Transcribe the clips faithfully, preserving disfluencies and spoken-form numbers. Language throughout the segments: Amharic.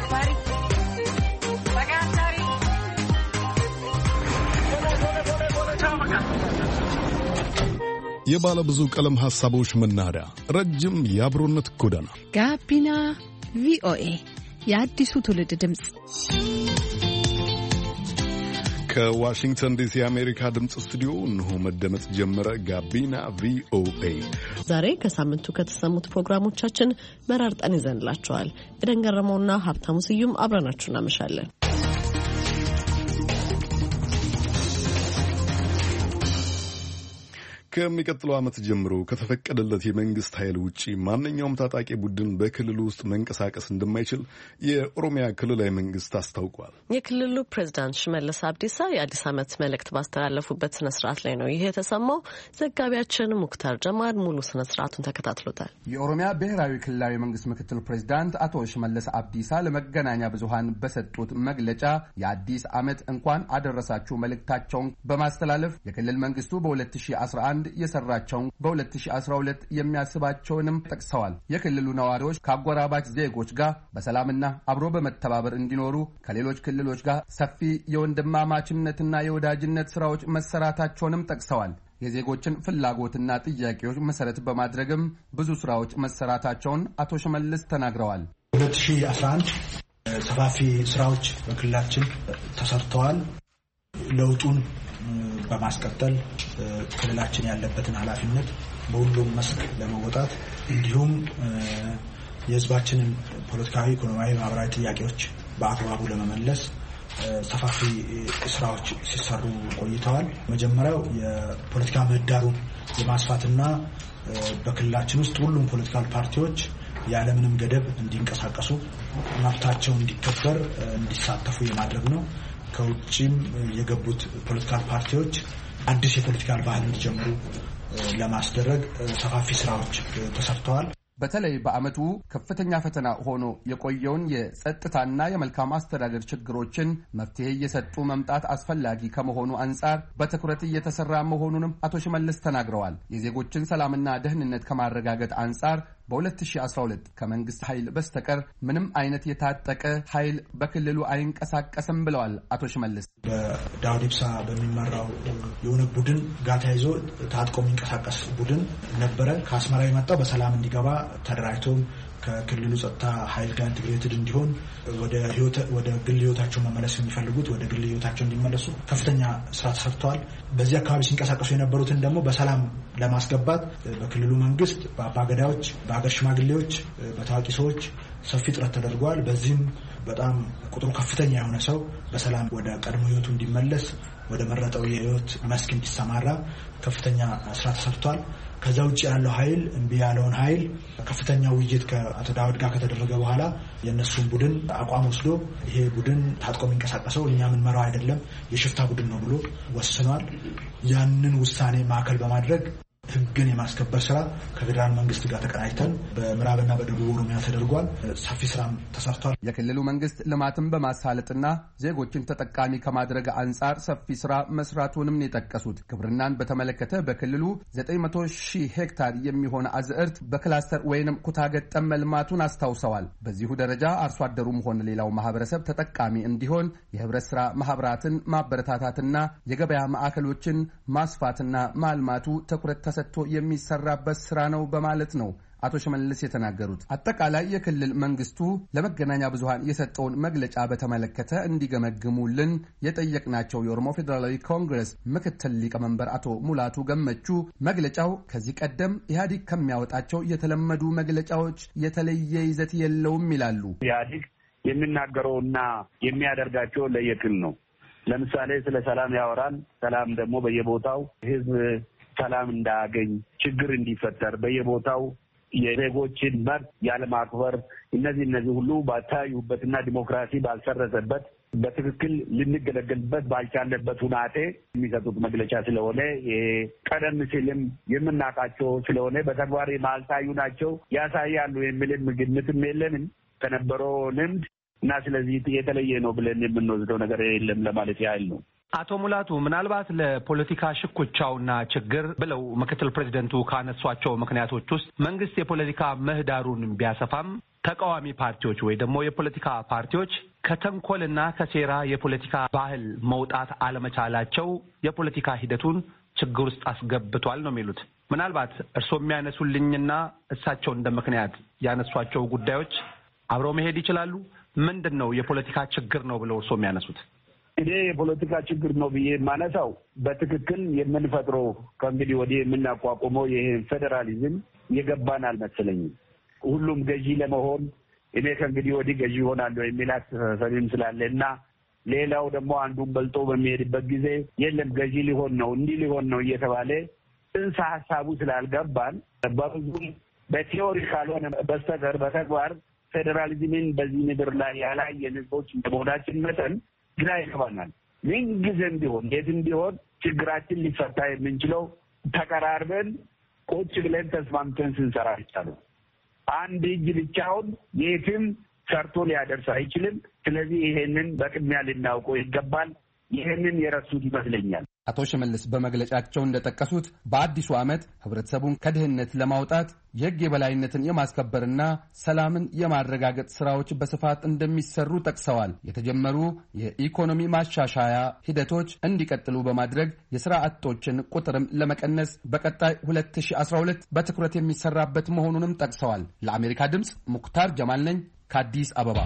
የባለ ብዙ ቀለም ሐሳቦች መናኸሪያ ረጅም የአብሮነት ጎዳና ጋቢና ቪኦኤ የአዲሱ ትውልድ ድምጽ ከዋሽንግተን ዲሲ የአሜሪካ ድምጽ ስቱዲዮ እንሆ መደመጥ ጀመረ። ጋቢና ቪኦኤ ዛሬ ከሳምንቱ ከተሰሙት ፕሮግራሞቻችን መራርጠን ይዘንላችኋል። ኤደን ገረመውና ሀብታሙ ስዩም አብረናችሁ እናመሻለን። ከሚቀጥለው ዓመት ጀምሮ ከተፈቀደለት የመንግስት ኃይል ውጪ ማንኛውም ታጣቂ ቡድን በክልሉ ውስጥ መንቀሳቀስ እንደማይችል የኦሮሚያ ክልላዊ መንግስት አስታውቋል። የክልሉ ፕሬዝዳንት ሽመልስ አብዲሳ የአዲስ ዓመት መልእክት ባስተላለፉበት ስነ ስርዓት ላይ ነው ይሄ የተሰማው። ዘጋቢያችን ሙክታር ጀማል ሙሉ ስነ ስርዓቱን ተከታትሎታል። የኦሮሚያ ብሔራዊ ክልላዊ መንግስት ምክትል ፕሬዝዳንት አቶ ሽመልስ አብዲሳ ለመገናኛ ብዙሃን በሰጡት መግለጫ የአዲስ ዓመት እንኳን አደረሳችሁ መልእክታቸውን በማስተላለፍ የክልል መንግስቱ በ2011 የሰራቸውን በ2012 የሚያስባቸውንም ጠቅሰዋል። የክልሉ ነዋሪዎች ከአጎራባች ዜጎች ጋር በሰላምና አብሮ በመተባበር እንዲኖሩ ከሌሎች ክልሎች ጋር ሰፊ የወንድማማችነትና የወዳጅነት ስራዎች መሰራታቸውንም ጠቅሰዋል። የዜጎችን ፍላጎትና ጥያቄዎች መሰረት በማድረግም ብዙ ስራዎች መሰራታቸውን አቶ ሽመልስ ተናግረዋል። ሁለት ሺህ አስራ አንድ ሰፋፊ ስራዎች በክልላችን ተሰርተዋል። ለውጡን በማስቀጠል ክልላችን ያለበትን ኃላፊነት በሁሉም መስክ ለመወጣት እንዲሁም የህዝባችንን ፖለቲካዊ፣ ኢኮኖሚያዊ፣ ማህበራዊ ጥያቄዎች በአግባቡ ለመመለስ ሰፋፊ ስራዎች ሲሰሩ ቆይተዋል። መጀመሪያው የፖለቲካ ምህዳሩን የማስፋትና በክልላችን ውስጥ ሁሉም ፖለቲካል ፓርቲዎች ያለምንም ገደብ እንዲንቀሳቀሱ መብታቸው እንዲከበር እንዲሳተፉ የማድረግ ነው። ከውጭም የገቡት ፖለቲካል ፓርቲዎች አዲስ የፖለቲካል ባህል እንዲጀምሩ ለማስደረግ ሰፋፊ ስራዎች ተሰርተዋል። በተለይ በአመቱ ከፍተኛ ፈተና ሆኖ የቆየውን የጸጥታና የመልካም አስተዳደር ችግሮችን መፍትሄ እየሰጡ መምጣት አስፈላጊ ከመሆኑ አንጻር በትኩረት እየተሰራ መሆኑንም አቶ ሽመልስ ተናግረዋል። የዜጎችን ሰላምና ደህንነት ከማረጋገጥ አንጻር በ2012 ከመንግስት ኃይል በስተቀር ምንም አይነት የታጠቀ ኃይል በክልሉ አይንቀሳቀስም ብለዋል አቶ ሽመልስ። በዳውድ ኢብሳ በሚመራው የሆነ ቡድን ጋር ተያይዞ ታጥቆ የሚንቀሳቀስ ቡድን ነበረ። ከአስመራ የመጣው በሰላም እንዲገባ ተደራጅቶ ከክልሉ ጸጥታ ኃይል ጋር ኢንተግሬትድ እንዲሆን ወደ ህይወት ወደ ግል ህይወታቸው መመለስ የሚፈልጉት ወደ ግል ህይወታቸው እንዲመለሱ ከፍተኛ ስራ ተሰርተዋል። በዚህ አካባቢ ሲንቀሳቀሱ የነበሩትን ደግሞ በሰላም ለማስገባት በክልሉ መንግስት፣ በአባገዳዎች፣ በአገር ሽማግሌዎች፣ በታዋቂ ሰዎች ሰፊ ጥረት ተደርጓል። በዚህም በጣም ቁጥሩ ከፍተኛ የሆነ ሰው በሰላም ወደ ቀድሞ ህይወቱ እንዲመለስ ወደ መረጠው የህይወት መስክ እንዲሰማራ ከፍተኛ ስራ ተሰርቷል። ከዛ ውጭ ያለው ኃይል እምቢ ያለውን ኃይል ከፍተኛ ውይይት ከአቶ ዳውድ ጋር ከተደረገ በኋላ የነሱን ቡድን አቋም ወስዶ ይሄ ቡድን ታጥቆ የሚንቀሳቀሰው እኛ ምን መራው አይደለም የሽፍታ ቡድን ነው ብሎ ወስኗል። ያንን ውሳኔ ማዕከል በማድረግ ህግን የማስከበር ስራ ከፌደራል መንግስት ጋር ተቀናጅተን በምዕራብና በደቡብ ኦሮሚያ ተደርጓል። ሰፊ ስራም ተሰርቷል። የክልሉ መንግስት ልማትን በማሳለጥና ዜጎችን ተጠቃሚ ከማድረግ አንጻር ሰፊ ስራ መስራቱንም የጠቀሱት ግብርናን በተመለከተ በክልሉ ዘጠኝ መቶ ሺህ ሄክታር የሚሆን አዝዕርት በክላስተር ወይንም ኩታገጠም መልማቱን አስታውሰዋል። በዚሁ ደረጃ አርሶ አደሩም ሆነ ሌላው ማህበረሰብ ተጠቃሚ እንዲሆን የህብረት ስራ ማህበራትን ማበረታታትና የገበያ ማዕከሎችን ማስፋትና ማልማቱ ትኩረት ሰጥቶ የሚሰራበት ስራ ነው በማለት ነው አቶ ሽመልስ የተናገሩት። አጠቃላይ የክልል መንግስቱ ለመገናኛ ብዙሃን የሰጠውን መግለጫ በተመለከተ እንዲገመግሙልን የጠየቅናቸው የኦሮሞ ፌዴራላዊ ኮንግረስ ምክትል ሊቀመንበር አቶ ሙላቱ ገመቹ መግለጫው ከዚህ ቀደም ኢህአዴግ ከሚያወጣቸው የተለመዱ መግለጫዎች የተለየ ይዘት የለውም ይላሉ። ኢህአዴግ የሚናገረውና የሚያደርጋቸው ለየቅል ነው። ለምሳሌ ስለ ሰላም ያወራል። ሰላም ደግሞ በየቦታው ህዝብ ሰላም እንዳያገኝ ችግር እንዲፈጠር በየቦታው የዜጎችን መብት ያለማክበር እነዚህ እነዚህ ሁሉ ባታዩበትና ዲሞክራሲ ባልሰረጸበት በትክክል ልንገለገልበት ባልቻለበት ሁናቴ የሚሰጡት መግለጫ ስለሆነ ቀደም ሲልም የምናውቃቸው ስለሆነ በተግባር ማልታዩ ናቸው ያሳያሉ የሚልም ግምትም የለንም ከነበረው ልምድ እና ስለዚህ የተለየ ነው ብለን የምንወስደው ነገር የለም ለማለት ያህል ነው። አቶ ሙላቱ ምናልባት ለፖለቲካ ሽኩቻውና ችግር ብለው ምክትል ፕሬዝደንቱ ካነሷቸው ምክንያቶች ውስጥ መንግስት የፖለቲካ ምህዳሩን ቢያሰፋም ተቃዋሚ ፓርቲዎች ወይ ደግሞ የፖለቲካ ፓርቲዎች ከተንኮልና ከሴራ የፖለቲካ ባህል መውጣት አለመቻላቸው የፖለቲካ ሂደቱን ችግር ውስጥ አስገብቷል ነው የሚሉት። ምናልባት እርስዎ የሚያነሱልኝና እሳቸው እንደ ምክንያት ያነሷቸው ጉዳዮች አብረው መሄድ ይችላሉ? ምንድነው የፖለቲካ ችግር ነው ብለው እርስዎ የሚያነሱት? እኔ የፖለቲካ ችግር ነው ብዬ ማነሳው በትክክል የምንፈጥረው ከእንግዲህ ወዲህ የምናቋቁመው ይሄ ፌደራሊዝም የገባን አልመሰለኝም። ሁሉም ገዢ ለመሆን እኔ ከእንግዲህ ወዲህ ገዢ ሆናለሁ የሚል አስተሳሰብም ስላለ እና ሌላው ደግሞ አንዱን በልጦ በሚሄድበት ጊዜ የለም ገዢ ሊሆን ነው እንዲህ ሊሆን ነው እየተባለ ጽንሰ ሀሳቡ ስላልገባን በብዙም በቲዮሪ ካልሆነ በስተቀር በተግባር ፌዴራሊዝምን በዚህ ምድር ላይ ያላየን ህዝቦች እንደመሆናችን መጠን ግራ ይገባናል። ምን ጊዜም ቢሆን የትም ቢሆን ችግራችን ሊፈታ የምንችለው ተቀራርበን ቁጭ ብለን ተስማምተን ስንሰራ ይቻላል። አንድ እጅ ብቻውን የትም ሰርቶ ሊያደርስ አይችልም። ስለዚህ ይሄንን በቅድሚያ ልናውቀው ይገባል። ይሄንን የረሱት ይመስለኛል። አቶ ሽመልስ በመግለጫቸው እንደጠቀሱት በአዲሱ ዓመት ህብረተሰቡን ከድህነት ለማውጣት የህግ የበላይነትን የማስከበርና ሰላምን የማረጋገጥ ስራዎች በስፋት እንደሚሰሩ ጠቅሰዋል። የተጀመሩ የኢኮኖሚ ማሻሻያ ሂደቶች እንዲቀጥሉ በማድረግ የሥራ አጦችን ቁጥርም ለመቀነስ በቀጣይ ሁለት ሺህ አስራ ሁለት በትኩረት የሚሰራበት መሆኑንም ጠቅሰዋል። ለአሜሪካ ድምፅ ሙክታር ጀማል ነኝ ከአዲስ አበባ።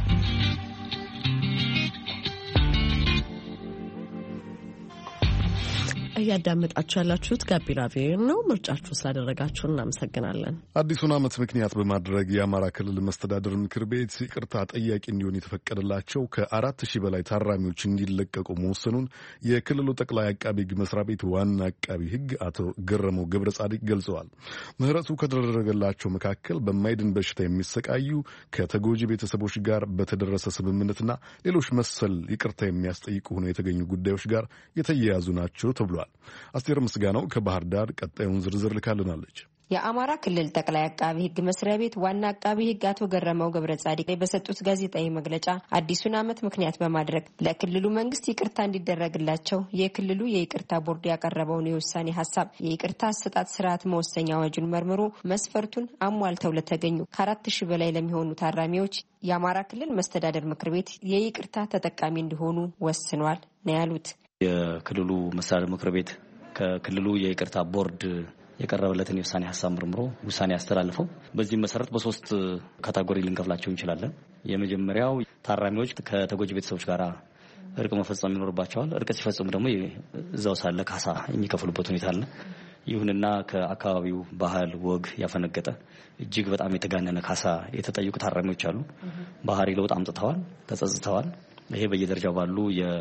እያዳመጣችሁ ያላችሁት ጋቢና ቪኦኤ ነው። ምርጫችሁ ስላደረጋችሁ እናመሰግናለን። አዲሱን ዓመት ምክንያት በማድረግ የአማራ ክልል መስተዳድር ምክር ቤት ይቅርታ ጠያቂ እንዲሆን የተፈቀደላቸው ከአራት ሺህ በላይ ታራሚዎች እንዲለቀቁ መወሰኑን የክልሉ ጠቅላይ አቃቢ ሕግ መስሪያ ቤት ዋና አቃቢ ሕግ አቶ ገረመው ገብረ ጻዲቅ ገልጸዋል። ምህረቱ ከተደረገላቸው መካከል በማይድን በሽታ የሚሰቃዩ ከተጎጂ ቤተሰቦች ጋር በተደረሰ ስምምነትና ሌሎች መሰል ይቅርታ የሚያስጠይቁ ሆነው የተገኙ ጉዳዮች ጋር የተያያዙ ናቸው ተብሏል። አስቴር ምስጋናው ከባህር ዳር ቀጣዩን ዝርዝር ልካልናለች። የአማራ ክልል ጠቅላይ አቃቢ ሕግ መስሪያ ቤት ዋና አቃቢ ሕግ አቶ ገረመው ገብረ ጻዲቅ በሰጡት ጋዜጣዊ መግለጫ አዲሱን ዓመት ምክንያት በማድረግ ለክልሉ መንግስት ይቅርታ እንዲደረግላቸው የክልሉ የይቅርታ ቦርድ ያቀረበውን የውሳኔ ሀሳብ የይቅርታ አሰጣጥ ስርዓት መወሰኛ አዋጁን መርምሮ መስፈርቱን አሟልተው ለተገኙ ከአራት ሺህ በላይ ለሚሆኑ ታራሚዎች የአማራ ክልል መስተዳደር ምክር ቤት የይቅርታ ተጠቃሚ እንዲሆኑ ወስኗል ነው ያሉት። የክልሉ መስተዳድር ምክር ቤት ከክልሉ የይቅርታ ቦርድ የቀረበለትን የውሳኔ ሀሳብ መርምሮ ውሳኔ ያስተላልፈው በዚህ መሰረት በሶስት ካቴጎሪ ልንከፍላቸው እንችላለን። የመጀመሪያው ታራሚዎች ከተጎጂ ቤተሰቦች ጋር እርቅ መፈጸም ይኖርባቸዋል። እርቅ ሲፈጽሙ ደግሞ እዛው ሳለ ካሳ የሚከፍሉበት ሁኔታ አለ። ይሁንና ከአካባቢው ባህል ወግ ያፈነገጠ እጅግ በጣም የተጋነነ ካሳ የተጠየቁ ታራሚዎች አሉ። ባህሪ ለውጥ አምጥተዋል፣ ተጸጽተዋል። ይሄ በየደረጃው ባሉ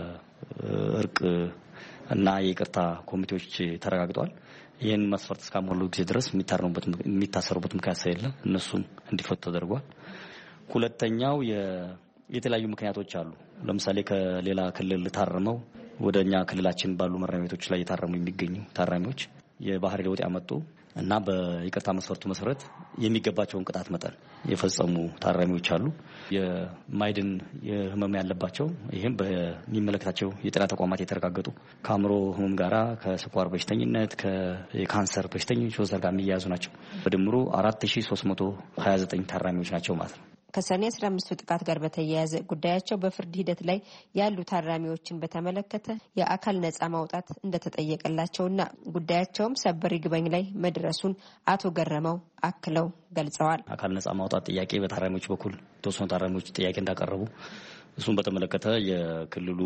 የእርቅ እና የይቅርታ ኮሚቴዎች ተረጋግጧል። ይህን መስፈርት እስካሟሉ ጊዜ ድረስ የሚታረሙበት የሚታሰሩበት ምክንያት ስለሌለ እነሱም እንዲፈቱ ተደርጓል። ሁለተኛው የተለያዩ ምክንያቶች አሉ። ለምሳሌ ከሌላ ክልል ታርመው ወደኛ ክልላችን ባሉ ማረሚያ ቤቶች ላይ የታረሙ የሚገኙ ታራሚዎች የባህሪ ለውጥ ያመጡ እና በይቅርታ መስፈርቱ መሰረት የሚገባቸውን ቅጣት መጠን የፈጸሙ ታራሚዎች አሉ። የማይድን የህመም ያለባቸው ይህም በሚመለከታቸው የጤና ተቋማት የተረጋገጡ ከአእምሮ ህመም ጋራ ከስኳር በሽተኝነት ከካንሰር በሽተኞች ወዘተ ጋር የሚያያዙ ናቸው። በድምሩ አራት ሺህ ሶስት መቶ ሀያ ዘጠኝ ታራሚዎች ናቸው ማለት ነው። ከሰኔ አስራ አምስቱ ጥቃት ጋር በተያያዘ ጉዳያቸው በፍርድ ሂደት ላይ ያሉ ታራሚዎችን በተመለከተ የአካል ነጻ ማውጣት እንደተጠየቀላቸውና ጉዳያቸውም ሰበር ይግባኝ ላይ መድረሱን አቶ ገረመው አክለው ገልጸዋል። አካል ነጻ ማውጣት ጥያቄ በታራሚዎች በኩል የተወሰኑ ታራሚዎች ጥያቄ እንዳቀረቡ እሱን በተመለከተ የክልሉ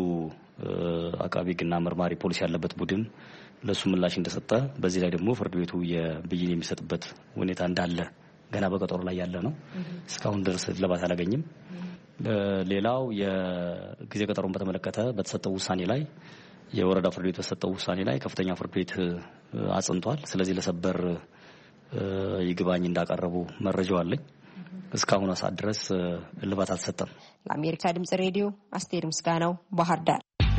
አቃቢ ሕግና መርማሪ ፖሊስ ያለበት ቡድን ለሱ ምላሽ እንደሰጠ፣ በዚህ ላይ ደግሞ ፍርድ ቤቱ የብይን የሚሰጥበት ሁኔታ እንዳለ ገና በቀጠሮ ላይ ያለ ነው። እስካሁን ድረስ እልባት አላገኝም። ሌላው የጊዜ ቀጠሮን በተመለከተ በተሰጠው ውሳኔ ላይ የወረዳ ፍርድ ቤት በተሰጠው ውሳኔ ላይ ከፍተኛ ፍርድ ቤት አጽንቷል። ስለዚህ ለሰበር ይግባኝ እንዳቀረቡ መረጃው አለኝ። እስካሁን ሰዓት ድረስ እልባት አልተሰጠም። ለአሜሪካ ድምጽ ሬዲዮ አስቴር ምስጋናው ባህር ዳር።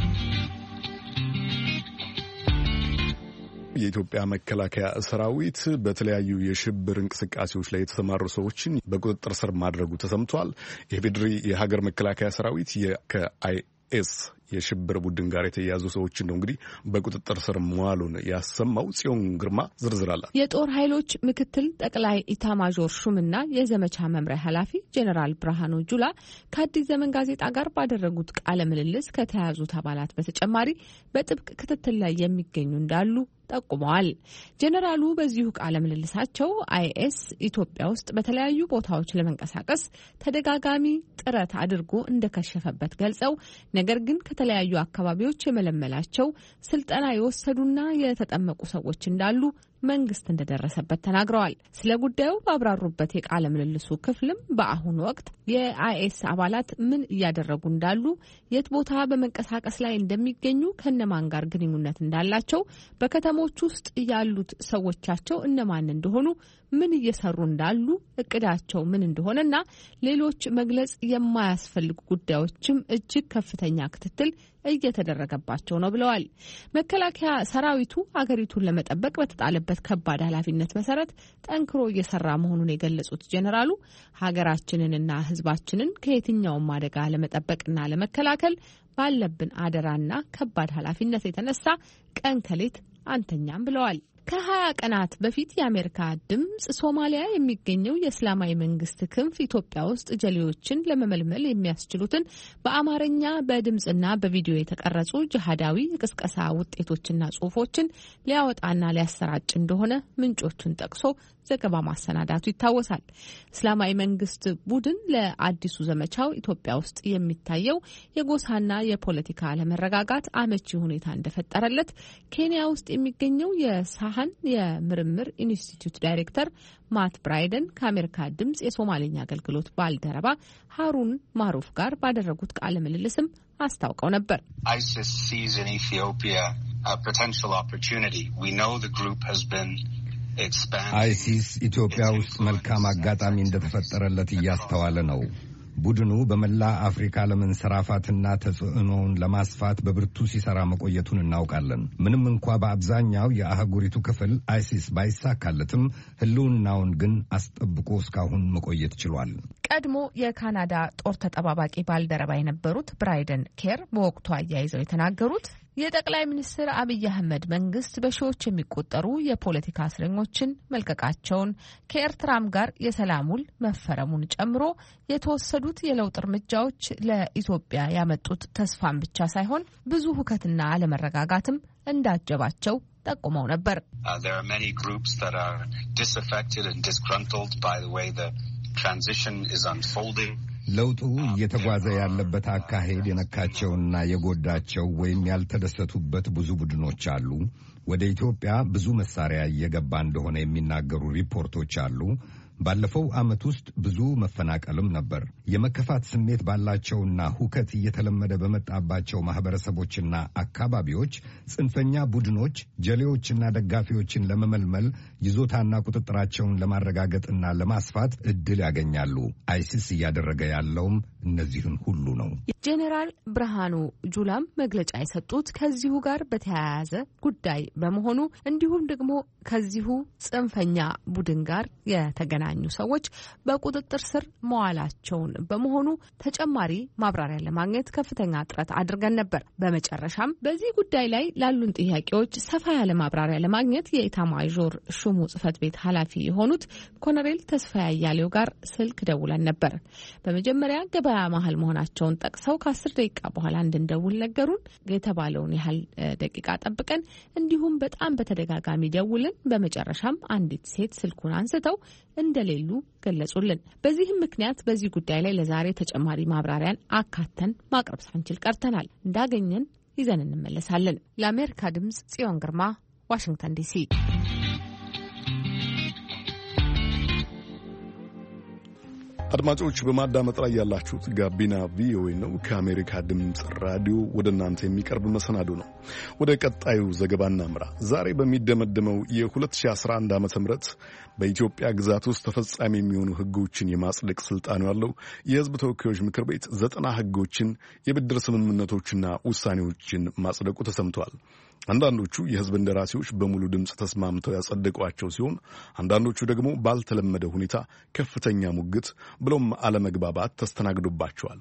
የኢትዮጵያ መከላከያ ሰራዊት በተለያዩ የሽብር እንቅስቃሴዎች ላይ የተሰማሩ ሰዎችን በቁጥጥር ስር ማድረጉ ተሰምቷል። የፌዴሪ የሀገር መከላከያ ሰራዊት ከአይኤስ የሽብር ቡድን ጋር የተያያዙ ሰዎችን ነው እንግዲህ በቁጥጥር ስር መዋሉን ያሰማው። ጽዮን ግርማ ዝርዝር አላት። የጦር ኃይሎች ምክትል ጠቅላይ ኢታማዦር ሹምና የዘመቻ መምሪያ ኃላፊ ጄኔራል ብርሃኑ ጁላ ከአዲስ ዘመን ጋዜጣ ጋር ባደረጉት ቃለ ምልልስ ከተያዙት አባላት በተጨማሪ በጥብቅ ክትትል ላይ የሚገኙ እንዳሉ ጠቁመዋል። ጄኔራሉ በዚሁ ቃለ ምልልሳቸው አይኤስ ኢትዮጵያ ውስጥ በተለያዩ ቦታዎች ለመንቀሳቀስ ተደጋጋሚ ጥረት አድርጎ እንደከሸፈበት ገልጸው ነገር ግን ከተለያዩ አካባቢዎች የመለመላቸው ስልጠና የወሰዱና የተጠመቁ ሰዎች እንዳሉ መንግስት እንደደረሰበት ተናግረዋል። ስለ ጉዳዩ ባብራሩበት የቃለ ምልልሱ ክፍልም በአሁኑ ወቅት የአይኤስ አባላት ምን እያደረጉ እንዳሉ፣ የት ቦታ በመንቀሳቀስ ላይ እንደሚገኙ፣ ከነማን ጋር ግንኙነት እንዳላቸው፣ በከተሞች ውስጥ ያሉት ሰዎቻቸው እነማን እንደሆኑ፣ ምን እየሰሩ እንዳሉ፣ እቅዳቸው ምን እንደሆነና ሌሎች መግለጽ የማያስፈልጉ ጉዳዮችም እጅግ ከፍተኛ ክትትል እየተደረገባቸው ነው ብለዋል። መከላከያ ሰራዊቱ አገሪቱን ለመጠበቅ በተጣለበት ከባድ ኃላፊነት መሰረት ጠንክሮ እየሰራ መሆኑን የገለጹት ጄኔራሉ ሀገራችንንና ሕዝባችንን ከየትኛውም አደጋ ለመጠበቅና ለመከላከል ባለብን አደራና ከባድ ኃላፊነት የተነሳ ቀን ከሌት አንተኛም ብለዋል። ከሀያ ቀናት በፊት የአሜሪካ ድምጽ ሶማሊያ የሚገኘው የእስላማዊ መንግስት ክንፍ ኢትዮጵያ ውስጥ ጀሌዎችን ለመመልመል የሚያስችሉትን በአማርኛ በድምጽና በቪዲዮ የተቀረጹ ጅሃዳዊ የቅስቀሳ ውጤቶችና ጽሁፎችን ሊያወጣና ሊያሰራጭ እንደሆነ ምንጮቹን ጠቅሶ ዘገባ ማሰናዳቱ ይታወሳል። እስላማዊ መንግስት ቡድን ለአዲሱ ዘመቻው ኢትዮጵያ ውስጥ የሚታየው የጎሳና የፖለቲካ አለመረጋጋት አመቺ ሁኔታ እንደፈጠረለት ኬንያ ውስጥ የሚገኘው የሳህን የምርምር ኢንስቲትዩት ዳይሬክተር ማት ብራይደን ከአሜሪካ ድምጽ የሶማሌኛ አገልግሎት ባልደረባ ሃሩን ማሩፍ ጋር ባደረጉት ቃለ ምልልስም አስታውቀው ነበር። አይሲስ sees in Ethiopia a potential opportunity. We know the group has been አይሲስ ኢትዮጵያ ውስጥ መልካም አጋጣሚ እንደተፈጠረለት እያስተዋለ ነው። ቡድኑ በመላ አፍሪካ ለመንሰራፋትና ተጽዕኖውን ለማስፋት በብርቱ ሲሰራ መቆየቱን እናውቃለን። ምንም እንኳ በአብዛኛው የአህጉሪቱ ክፍል አይሲስ ባይሳካለትም ህልውናውን ግን አስጠብቆ እስካሁን መቆየት ችሏል። ቀድሞ የካናዳ ጦር ተጠባባቂ ባልደረባ የነበሩት ብራይደን ኬር በወቅቱ አያይዘው የተናገሩት የጠቅላይ ሚኒስትር አብይ አህመድ መንግስት በሺዎች የሚቆጠሩ የፖለቲካ እስረኞችን መልቀቃቸውን ከኤርትራም ጋር የሰላም ውል መፈረሙን ጨምሮ የተወሰዱት የለውጥ እርምጃዎች ለኢትዮጵያ ያመጡት ተስፋን ብቻ ሳይሆን ብዙ ሁከትና አለመረጋጋትም እንዳጀባቸው ጠቁመው ነበር። There are many groups that are disaffected and disgruntled by the way the transition is unfolding. ለውጡ እየተጓዘ ያለበት አካሄድ የነካቸውና የጎዳቸው ወይም ያልተደሰቱበት ብዙ ቡድኖች አሉ። ወደ ኢትዮጵያ ብዙ መሳሪያ እየገባ እንደሆነ የሚናገሩ ሪፖርቶች አሉ። ባለፈው ዓመት ውስጥ ብዙ መፈናቀልም ነበር። የመከፋት ስሜት ባላቸውና ሁከት እየተለመደ በመጣባቸው ማህበረሰቦችና አካባቢዎች ጽንፈኛ ቡድኖች ጀሌዎችና ደጋፊዎችን ለመመልመል ይዞታና ቁጥጥራቸውን ለማረጋገጥና ለማስፋት እድል ያገኛሉ። አይሲስ እያደረገ ያለውም እነዚህን ሁሉ ነው። ጄኔራል ብርሃኑ ጁላም መግለጫ የሰጡት ከዚሁ ጋር በተያያዘ ጉዳይ በመሆኑ እንዲሁም ደግሞ ከዚሁ ጽንፈኛ ቡድን ጋር የተገናኙ ሰዎች በቁጥጥር ስር መዋላቸውን በመሆኑ ተጨማሪ ማብራሪያ ለማግኘት ከፍተኛ ጥረት አድርገን ነበር። በመጨረሻም በዚህ ጉዳይ ላይ ላሉን ጥያቄዎች ሰፋ ያለ ማብራሪያ ለማግኘት የኢታማዦር ሹሙ ጽህፈት ቤት ኃላፊ የሆኑት ኮሎኔል ተስፋዬ አያሌው ጋር ስልክ ደውለን ነበር። በመጀመሪያ ገበያ መሀል መሆናቸውን ጠቅሰው ከአስር ደቂቃ በኋላ እንድንደውል ነገሩን። የተባለውን ያህል ደቂቃ ጠብቀን እንዲሁም በጣም በተደጋጋሚ ደውልን። በመጨረሻም አንዲት ሴት ስልኩን አንስተው እንደሌሉ ገለጹልን። በዚህም ምክንያት በዚህ ጉዳይ ላይ ለዛሬ ተጨማሪ ማብራሪያን አካተን ማቅረብ ሳንችል ቀርተናል። እንዳገኘን ይዘን እንመለሳለን። ለአሜሪካ ድምጽ ጽዮን ግርማ፣ ዋሽንግተን ዲሲ። አድማጮች በማዳመጥ ላይ ያላችሁት ጋቢና ቪኦኤ ነው። ከአሜሪካ ድምፅ ራዲዮ ወደ እናንተ የሚቀርብ መሰናዶ ነው። ወደ ቀጣዩ ዘገባ እናምራ። ዛሬ በሚደመደመው የ2011 ዓመተ ምህረት በኢትዮጵያ ግዛት ውስጥ ተፈጻሚ የሚሆኑ ሕጎችን የማጽደቅ ስልጣኑ ያለው የሕዝብ ተወካዮች ምክር ቤት ዘጠና ሕጎችን የብድር ስምምነቶችና ውሳኔዎችን ማጽደቁ ተሰምቷል። አንዳንዶቹ የሕዝብ እንደራሴዎች በሙሉ ድምፅ ተስማምተው ያጸደቋቸው ሲሆን አንዳንዶቹ ደግሞ ባልተለመደ ሁኔታ ከፍተኛ ሙግት ብሎም አለመግባባት ተስተናግዶባቸዋል።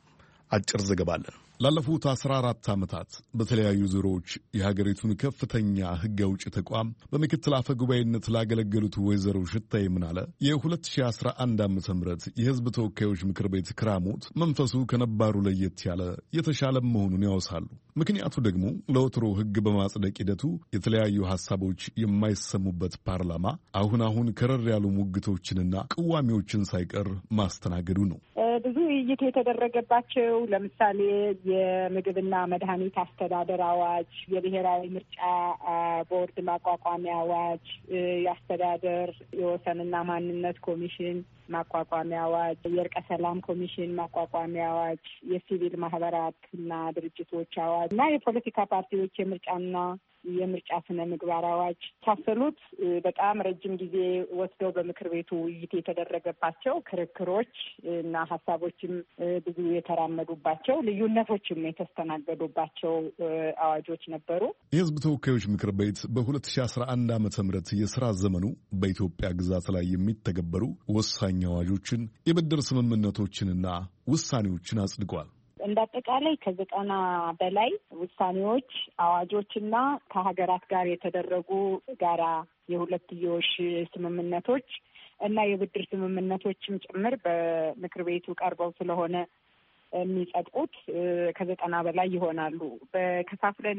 አጭር ዘገባ አለን። ላለፉት አስራ አራት ዓመታት በተለያዩ ዙሮች የሀገሪቱን ከፍተኛ ሕግ አውጪ ተቋም በምክትል አፈ ጉባኤነት ላገለገሉት ወይዘሮ ሽታዬ ምናለ የ2011 ዓመተ ምህረት የሕዝብ ተወካዮች ምክር ቤት ክራሞት መንፈሱ ከነባሩ ለየት ያለ የተሻለ መሆኑን ያወሳሉ። ምክንያቱ ደግሞ ለወትሮ ሕግ በማጽደቅ ሂደቱ የተለያዩ ሐሳቦች የማይሰሙበት ፓርላማ አሁን አሁን ከረር ያሉ ሙግቶችንና ቅዋሚዎችን ሳይቀር ማስተናገዱ ነው። ብዙ ውይይት የተደረገባቸው ለምሳሌ የምግብና መድኃኒት አስተዳደር አዋጅ፣ የብሔራዊ ምርጫ ቦርድ ማቋቋሚያ አዋጅ፣ የአስተዳደር የወሰንና ማንነት ኮሚሽን ማቋቋሚያ አዋጅ፣ የእርቀ ሰላም ኮሚሽን ማቋቋሚያ አዋጅ፣ የሲቪል ማህበራትና ድርጅቶች አዋጅ እና የፖለቲካ ፓርቲዎች የምርጫና የምርጫ ስነ ምግባር አዋጅ ታሰሉት በጣም ረጅም ጊዜ ወስደው በምክር ቤቱ ውይይት የተደረገባቸው ክርክሮች እና ሀሳቦችም ብዙ የተራመዱባቸው ልዩነቶችም የተስተናገዱባቸው አዋጆች ነበሩ። የሕዝብ ተወካዮች ምክር ቤት በሁለት ሺህ አስራ አንድ ዓመተ ምህረት የሥራ ዘመኑ በኢትዮጵያ ግዛት ላይ የሚተገበሩ ወሳኝ አዋጆችን፣ የብድር ስምምነቶችንና ውሳኔዎችን አጽድቋል። እንደ አጠቃላይ ከዘጠና በላይ ውሳኔዎች፣ አዋጆችና ከሀገራት ጋር የተደረጉ ጋራ የሁለትዮሽ ስምምነቶች እና የብድር ስምምነቶችም ጭምር በምክር ቤቱ ቀርበው ስለሆነ የሚጸድቁት ከዘጠና በላይ ይሆናሉ። በከፋፍለን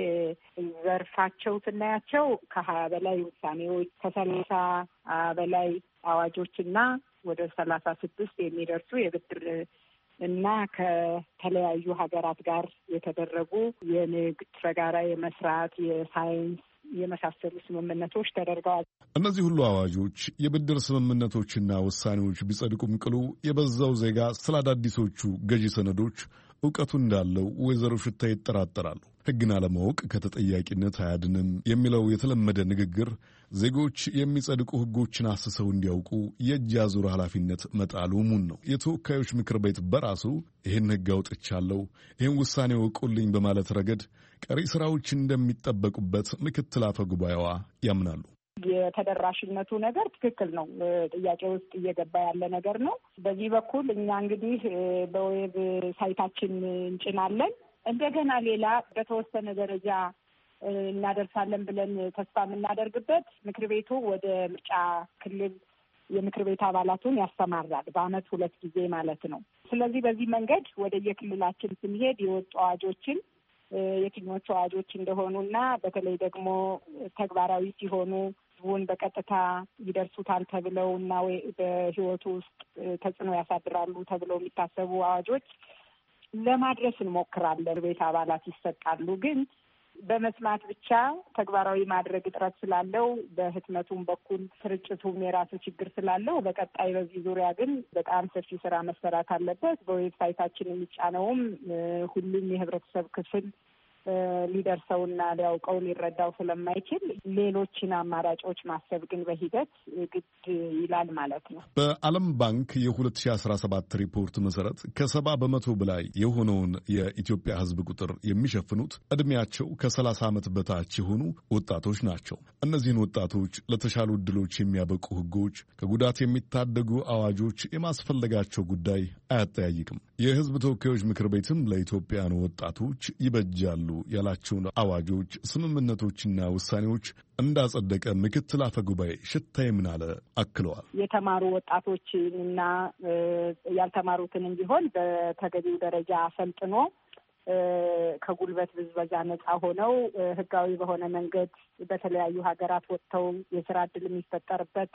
በየዘርፋቸው ስናያቸው ከሀያ በላይ ውሳኔዎች፣ ከሰላሳ በላይ አዋጆችና ወደ ሰላሳ ስድስት የሚደርሱ የብድር እና ከተለያዩ ሀገራት ጋር የተደረጉ የንግድ በጋራ የመስራት የሳይንስ የመሳሰሉ ስምምነቶች ተደርገዋል። እነዚህ ሁሉ አዋጆች፣ የብድር ስምምነቶችና ውሳኔዎች ቢጸድቁም ቅሉ የበዛው ዜጋ ስለ አዳዲሶቹ ገዢ ሰነዶች እውቀቱ እንዳለው ወይዘሮ ሽታዬ ይጠራጠራሉ። ሕግን አለማወቅ ከተጠያቂነት አያድንም የሚለው የተለመደ ንግግር ዜጎች የሚጸድቁ ሕጎችን አስሰው እንዲያውቁ የእጅ አዙር ኃላፊነት መጣሉ ሙን ነው። የተወካዮች ምክር ቤት በራሱ ይህን ሕግ አውጥቻለሁ፣ ይህን ውሳኔ ወቁልኝ በማለት ረገድ ቀሪ ስራዎች እንደሚጠበቁበት ምክትል አፈ ጉባኤዋ ያምናሉ። የተደራሽነቱ ነገር ትክክል ነው፣ ጥያቄ ውስጥ እየገባ ያለ ነገር ነው። በዚህ በኩል እኛ እንግዲህ በዌብ ሳይታችን እንጭናለን። እንደገና ሌላ በተወሰነ ደረጃ እናደርሳለን ብለን ተስፋ የምናደርግበት ምክር ቤቱ ወደ ምርጫ ክልል የምክር ቤት አባላቱን ያስተማራል፣ በአመት ሁለት ጊዜ ማለት ነው። ስለዚህ በዚህ መንገድ ወደ የክልላችን ስንሄድ የወጡ አዋጆችን የትኞቹ አዋጆች እንደሆኑና በተለይ ደግሞ ተግባራዊ ሲሆኑ ህዝቡን በቀጥታ ይደርሱታል ተብለው እና ወይ በህይወቱ ውስጥ ተጽዕኖ ያሳድራሉ ተብለው የሚታሰቡ አዋጆች ለማድረስ እንሞክራለን። ቤት አባላት ይሰጣሉ። ግን በመስማት ብቻ ተግባራዊ ማድረግ እጥረት ስላለው በህትመቱም በኩል ስርጭቱም የራሱ ችግር ስላለው በቀጣይ በዚህ ዙሪያ ግን በጣም ሰፊ ስራ መሰራት አለበት። በዌብሳይታችን የሚጫነውም ሁሉም የህብረተሰብ ክፍል ሊደርሰውና ሊያውቀው ሊረዳው ስለማይችል ሌሎችን አማራጮች ማሰብ ግን በሂደት ግድ ይላል ማለት ነው። በዓለም ባንክ የሁለት ሺህ አስራ ሰባት ሪፖርት መሰረት ከሰባ በመቶ በላይ የሆነውን የኢትዮጵያ ህዝብ ቁጥር የሚሸፍኑት ዕድሜያቸው ከሰላሳ ዓመት በታች የሆኑ ወጣቶች ናቸው። እነዚህን ወጣቶች ለተሻሉ ዕድሎች የሚያበቁ ህጎች፣ ከጉዳት የሚታደጉ አዋጆች የማስፈለጋቸው ጉዳይ አያጠያይቅም። የህዝብ ተወካዮች ምክር ቤትም ለኢትዮጵያውያኑ ወጣቶች ይበጃሉ ያላቸውን አዋጆች፣ ስምምነቶችና ውሳኔዎች እንዳጸደቀ ምክትል አፈ ጉባኤ ሽታዬ ምናለ አክለዋል። የተማሩ ወጣቶችንና ያልተማሩትንም ቢሆን በተገቢው ደረጃ አሰልጥኖ ከጉልበት ብዝበዛ ነጻ ሆነው ህጋዊ በሆነ መንገድ በተለያዩ ሀገራት ወጥተው የስራ ዕድል የሚፈጠርበት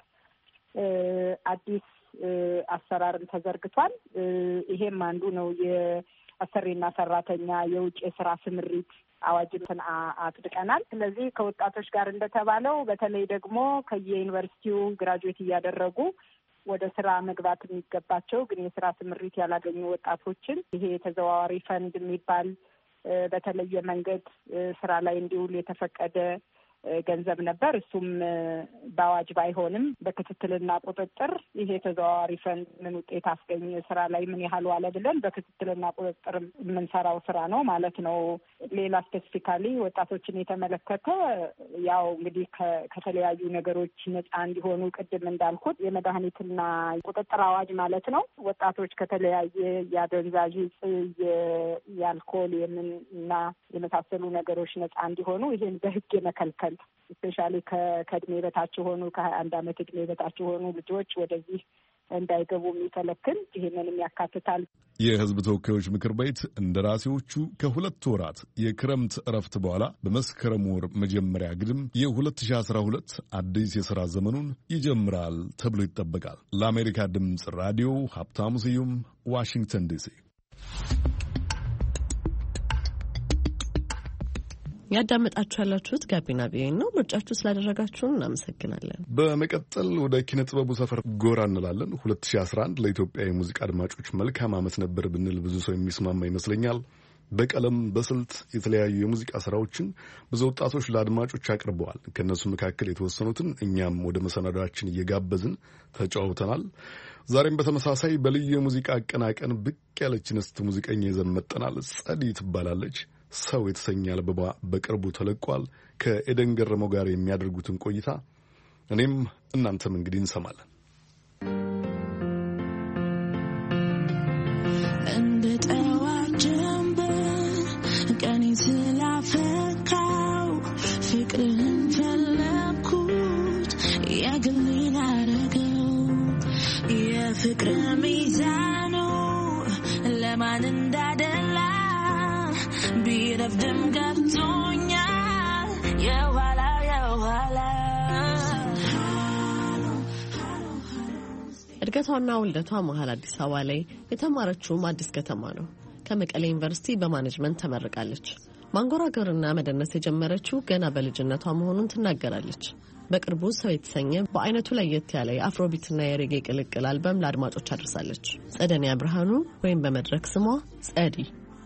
አዲስ አሰራርን ተዘርግቷል። ይሄም አንዱ ነው። የአሰሪና ሰራተኛ የውጭ የስራ ስምሪት አዋጅን አጽድቀናል። ስለዚህ ከወጣቶች ጋር እንደተባለው በተለይ ደግሞ ከየዩኒቨርሲቲው ግራጁዌት እያደረጉ ወደ ስራ መግባት የሚገባቸው ግን የስራ ስምሪት ያላገኙ ወጣቶችን ይሄ የተዘዋዋሪ ፈንድ የሚባል በተለየ መንገድ ስራ ላይ እንዲውል የተፈቀደ ገንዘብ ነበር። እሱም በአዋጅ ባይሆንም በክትትልና ቁጥጥር ይሄ ተዘዋዋሪ ፈንድ ምን ውጤት አስገኘ፣ ስራ ላይ ምን ያህል ዋለ ብለን በክትትልና ቁጥጥር የምንሰራው ስራ ነው ማለት ነው። ሌላ ስፔሲፊካሊ ወጣቶችን የተመለከተ ያው እንግዲህ ከተለያዩ ነገሮች ነፃ እንዲሆኑ ቅድም እንዳልኩት የመድኃኒትና ቁጥጥር አዋጅ ማለት ነው። ወጣቶች ከተለያየ የአደንዛዥ እጽ፣ የአልኮል የምን እና የመሳሰሉ ነገሮች ነፃ እንዲሆኑ ይሄን በህግ የመከልከል ስፔሻሊ ከእድሜ በታች የሆኑ ከሀያ አንድ አመት እድሜ በታች የሆኑ ልጆች ወደዚህ እንዳይገቡ የሚከለክል ይህንንም ያካትታል። የህዝብ ተወካዮች ምክር ቤት እንደራሴዎቹ ከሁለት ወራት የክረምት እረፍት በኋላ በመስከረም ወር መጀመሪያ ግድም የሁለት ሺህ አስራ ሁለት አዲስ የሥራ ዘመኑን ይጀምራል ተብሎ ይጠበቃል። ለአሜሪካ ድምፅ ራዲዮ ሀብታሙ ስዩም ዋሽንግተን ዲሲ። ያዳመጣችሁ ያላችሁት ጋቢና ቪኦኤ ነው። ምርጫችሁ ስላደረጋችሁን እናመሰግናለን። በመቀጠል ወደ ኪነ ጥበቡ ሰፈር ጎራ እንላለን። ሁለት ሺህ አስራ አንድ ለኢትዮጵያ የሙዚቃ አድማጮች መልካም ዓመት ነበር ብንል ብዙ ሰው የሚስማማ ይመስለኛል። በቀለም በስልት የተለያዩ የሙዚቃ ስራዎችን ብዙ ወጣቶች ለአድማጮች አቅርበዋል። ከእነሱ መካከል የተወሰኑትን እኛም ወደ መሰናዷችን እየጋበዝን ተጫውተናል። ዛሬም በተመሳሳይ በልዩ የሙዚቃ አቀናቀን ብቅ ያለች እንስት ሙዚቀኛ ይዘን መጥተናል። ጸዲ ትባላለች። ሰው የተሰኘ አልበሟ በቅርቡ ተለቋል። ከኤደን ገረመው ጋር የሚያደርጉትን ቆይታ እኔም እናንተም እንግዲህ እንሰማለን። እንደ ጠዋት ጀንበር ቀኔ ስላፈካው ፍቅርን ፈለኩት የግሌ ላረገው የፍቅር ሚዛኑ ለማን እንዳደላ ቢረፍድም ገብቶኛል የኋላ የኋላ። እድገቷና ውልደቷ መሀል አዲስ አበባ ላይ የተማረችውም አዲስ ከተማ ነው። ከመቀሌ ዩኒቨርሲቲ በማኔጅመንት ተመርቃለች። ማንጎራገርና መደነስ የጀመረችው ገና በልጅነቷ መሆኑን ትናገራለች። በቅርቡ ሰው የተሰኘ በአይነቱ ለየት ያለ የአፍሮቢትና የሬጌ ቅልቅል አልበም ለአድማጮች አድርሳለች። ጸደኒያ ብርሃኑ ወይም በመድረክ ስሟ ጸዲ።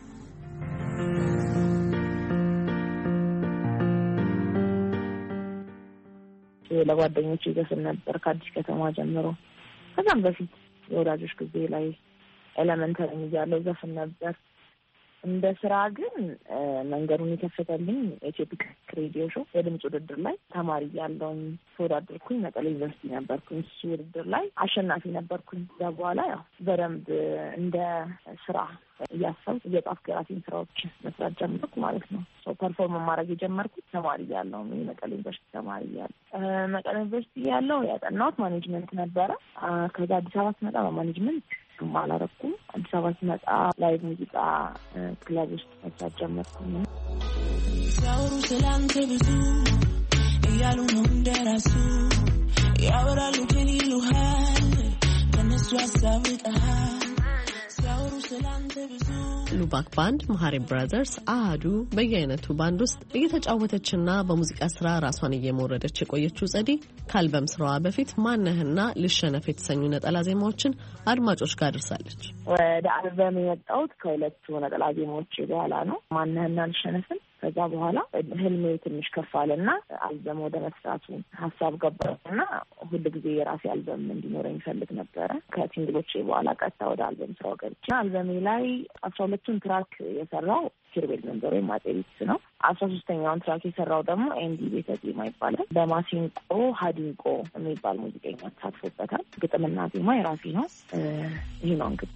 ለጓደኞቼ ዘፈን ነበር ከአዲስ ከተማ ጀምሮ። ከዛም በፊት የወዳጆች ጊዜ ላይ ኤሌመንተሪ እያለሁ ዘፈን ነበር። እንደ ስራ ግን መንገዱን የከፈተልኝ ኢትዮፒክ ሬዲዮ ሾው የድምጽ ውድድር ላይ ተማሪ ያለውን ተወዳደርኩኝ። መቀሌ ዩኒቨርሲቲ ነበርኩኝ። እሱ ውድድር ላይ አሸናፊ ነበርኩኝ። ከዛ በኋላ ያው በደንብ እንደ ስራ እያሰብኩ እየጻፍኩ የራሴን ስራዎች መስራት ጀመርኩ ማለት ነው። ሰው ፐርፎርም ማድረግ የጀመርኩት ተማሪ ያለው ነው። መቀሌ ዩኒቨርሲቲ ተማሪ ያለው መቀሌ ዩኒቨርሲቲ ያለው ያጠናሁት ማኔጅመንት ነበረ። ከዛ አዲስ አበባ ስመጣ በማኔጅመንት አላረኩም። አዲስ አበባ ስመጣ ላይ ሙዚቃ ክለብ ውስጥ መስራት ጀመርኩኝ። ሲያወሩ ስላንተ ብዙ እያሉ ነው እንደራሱ ያወራሉ ግን ይሉሃል ከነሱ ሀሳብ ርቀሃል። ሲያወሩ ስላንተ ብዙ ሉባክ ባንድ፣ መሀሪ ብራዘርስ፣ አሃዱ በየአይነቱ ባንድ ውስጥ እየተጫወተችና በሙዚቃ ስራ ራሷን እየመወረደች የቆየችው ጸዲ ከአልበም ስራዋ በፊት ማነህና ልሸነፍ የተሰኙ ነጠላ ዜማዎችን አድማጮች ጋር ደርሳለች። ወደ አልበም የመጣሁት ከሁለቱ ነጠላ ዜማዎች በኋላ ነው። ማነህና ልሸነፍን ከዛ በኋላ ህልሜ ትንሽ ከፍ አለና አልበም ወደ መስራቱ ሀሳብ ገባና ሁሉ ጊዜ የራሴ አልበም እንዲኖረኝ ፈልግ ነበረ። ከሲንግሎቼ በኋላ ቀጥታ ወደ አልበም ስራው ገብቼ አልበሜ ላይ አስራ ሁለቱን ትራክ የሰራው ኪሩቤል መንበሮ ማጤሪስ ነው። አስራ ሶስተኛውን ትራክ የሰራው ደግሞ ኤንዲ ቤተዜማ ይባላል። በማሲንቆ ሀዲንቆ የሚባል ሙዚቀኛ ተሳትፎበታል። ግጥምና ዜማ የራሴ ነው። ይህ ነው እንግዲህ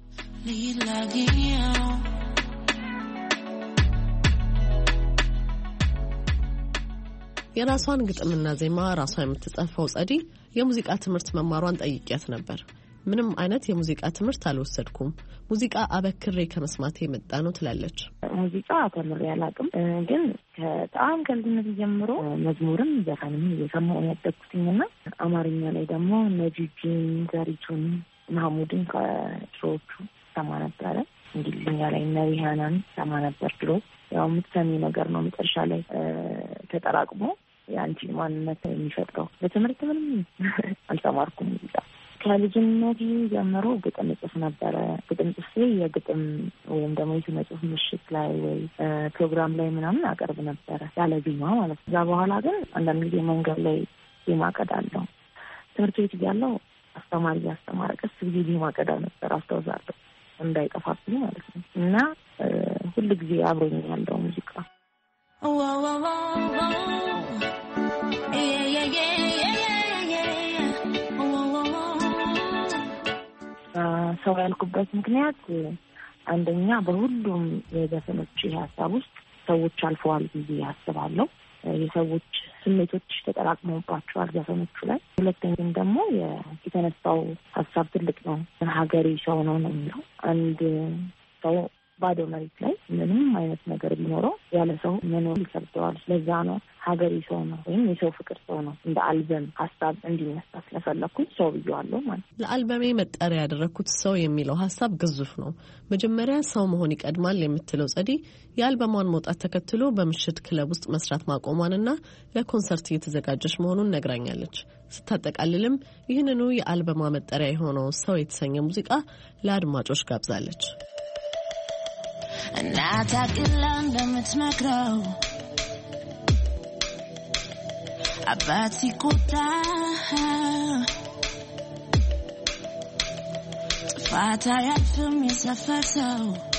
የራሷን ግጥምና ዜማ ራሷ የምትጽፈው ጸዲ የሙዚቃ ትምህርት መማሯን ጠይቂያት ነበር። ምንም አይነት የሙዚቃ ትምህርት አልወሰድኩም፣ ሙዚቃ አበክሬ ከመስማቴ የመጣ ነው ትላለች። ሙዚቃ ተምሬ አላውቅም፣ ግን በጣም ከልጅነት ጀምሮ መዝሙርም ዘፈንም እየሰማሁ ያደግኩትና አማርኛ ላይ ደግሞ ነጂጂን፣ ዘሪቱን፣ ማህሙድን ከድሮዎቹ ሰማ ነበረ። እንግሊዝኛ ላይ ነቢያናን ሰማ ነበር ድሮ። ያው የምትሰሚ ነገር ነው መጨረሻ ላይ ተጠራቅሞ የአንቺን ማንነት የሚፈጥረው። በትምህርት ምንም አልተማርኩም ሙዚቃ። ከልጅነቴ ጀምሮ ግጥም ጽፍ ነበረ። ግጥም ጽፌ የግጥም ወይም ደግሞ የስነ ጽሁፍ ምሽት ላይ ወይ ፕሮግራም ላይ ምናምን አቀርብ ነበረ ያለ ዜማ ማለት ነው። ከዛ በኋላ ግን አንዳንድ ጊዜ መንገድ ላይ ዜማ ቀዳለሁ። ትምህርት ቤት እያለሁ አስተማሪ ያስተማረ ቀስ ብዬ ዜማ ቀዳ ነበር አስታውሳለሁ፣ እንዳይጠፋብኝ ማለት ነው። እና ሁሉ ጊዜ አብሮኝ ያለው ሙዚቃ ሰው ያልኩበት ምክንያት አንደኛ በሁሉም የዘፈኖች ሀሳብ ውስጥ ሰዎች አልፈዋል ብዬ አስባለሁ። የሰዎች ስሜቶች ተጠራቅመውባቸዋል ዘፈኖቹ ላይ። ሁለተኛም ደግሞ የተነሳው ሀሳብ ትልቅ ነው። ሀገሬ ሰው ነው ነው የሚለው አንድ ሰው ባዶ መሬት ላይ ምንም አይነት ነገር ቢኖረው ያለ ሰው መኖር ይከብደዋል። ለዛ ነው ሀገሬ ሰው ነው ወይም የሰው ፍቅር ሰው ነው እንደ አልበም ሀሳብ እንዲነሳ ስለፈለኩኝ ሰው ብዬዋለሁ ማለት ነው። ለአልበሜ መጠሪያ ያደረኩት ሰው የሚለው ሀሳብ ግዙፍ ነው። መጀመሪያ ሰው መሆን ይቀድማል የምትለው ጸዲ የአልበሟን መውጣት ተከትሎ በምሽት ክለብ ውስጥ መስራት ማቆሟንና ለኮንሰርት እየተዘጋጀች መሆኑን ነግራኛለች። ስታጠቃልልም ይህንኑ የአልበሟ መጠሪያ የሆነው ሰው የተሰኘ ሙዚቃ ለአድማጮች ጋብዛለች። እናት አቅላ እንደምትመክረው አባት ሲቆጣ ጥፋት አያልፍም የሰፈር ሰው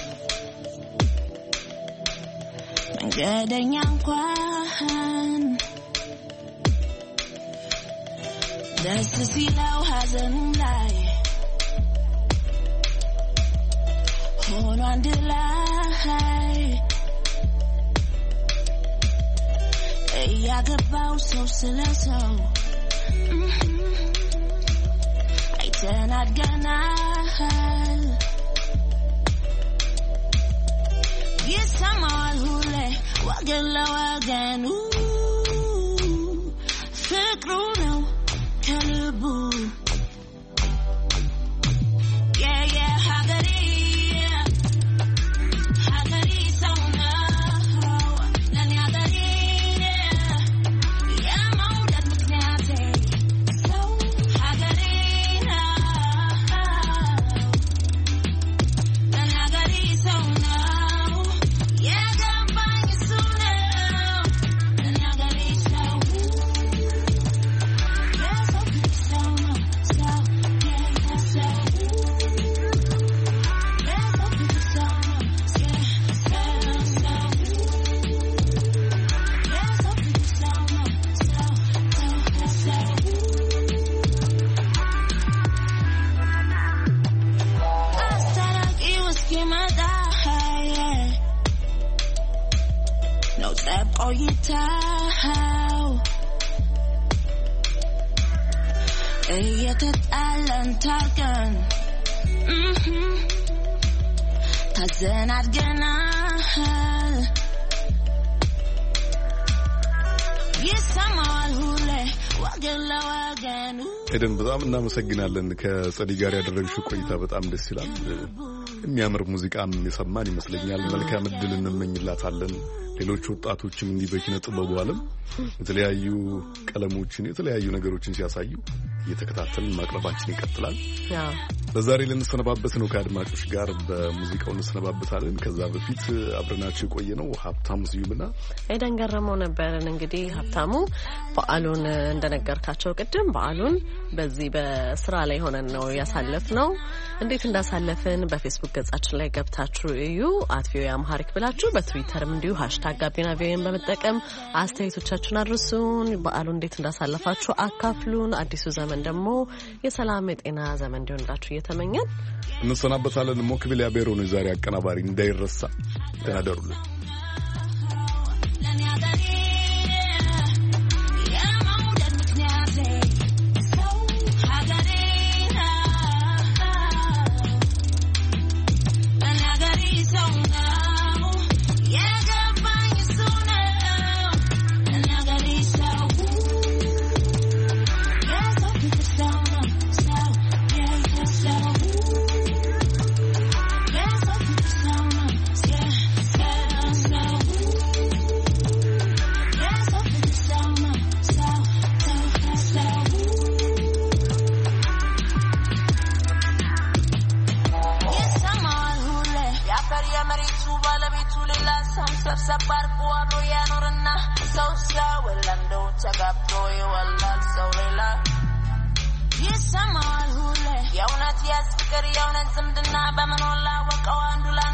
መንገደኛ እንኳን ደስ ሲለው ሐዘኑ ላይ ሆኖ አንድ ላይ እያገባው ሰው ስለሰው አይተናድገናል ይሰማዋል ሁሌ ወገን ለወገኑ ፍቅሩ ነው ከልቡ ኤደን በጣም እናመሰግናለን። ከጸዲ ጋር ያደረግሽው ቆይታ በጣም ደስ ይላል። የሚያምር ሙዚቃም የሰማን ይመስለኛል። መልካም እድል እንመኝላታለን። ሌሎች ወጣቶችም እንዲህ በኪነ ጥበቡ ዓለም የተለያዩ ቀለሞችን የተለያዩ ነገሮችን ሲያሳዩ እየተከታተልን ማቅረባችን ይቀጥላል። በዛሬ ልንሰነባበት ነው። ከአድማጮች ጋር በሙዚቃው እንሰነባበታለን። ከዛ በፊት አብረናችሁ የቆየ ነው ሀብታሙ ስዩምና ኤደን ገረመው ነበርን። እንግዲህ ሀብታሙ በዓሉን እንደነገርካቸው ቅድም በዓሉን በዚህ በስራ ላይ ሆነን ነው ያሳለፍነው። እንዴት እንዳሳለፍን በፌስቡክ ገጻችን ላይ ገብታችሁ እዩ። አት ቪኦኤ አምሃሪክ ብላችሁ በትዊተርም እንዲሁ ሃሽታግ ጋቢና ቪኦኤን በመጠቀም አስተያየቶቻችሁን አድርሱን። በዓሉ እንዴት እንዳሳለፋችሁ አካፍሉን። አዲሱ ዘመን ደግሞ የሰላም የጤና ዘመን እንዲሆንላችሁ እየተመኘን እንሰናበታለን። ሞክቢል ያቤሮ ነው ዛሬ አቀናባሪ። እንዳይረሳ ተናደሩልን። የመሬቱ ባለቤቱ ሌላ ሰው ሰብሰብ አድርጎ አብሮ ያኖርና ሰው ሲያወላንደው ተጋብቶ ይወላል ሰው ሌላ ይሰማል ሁሌ የእውነት ያስፍቅር የእውነት ዝምድና በመኖላ ወቀው አንዱ ላ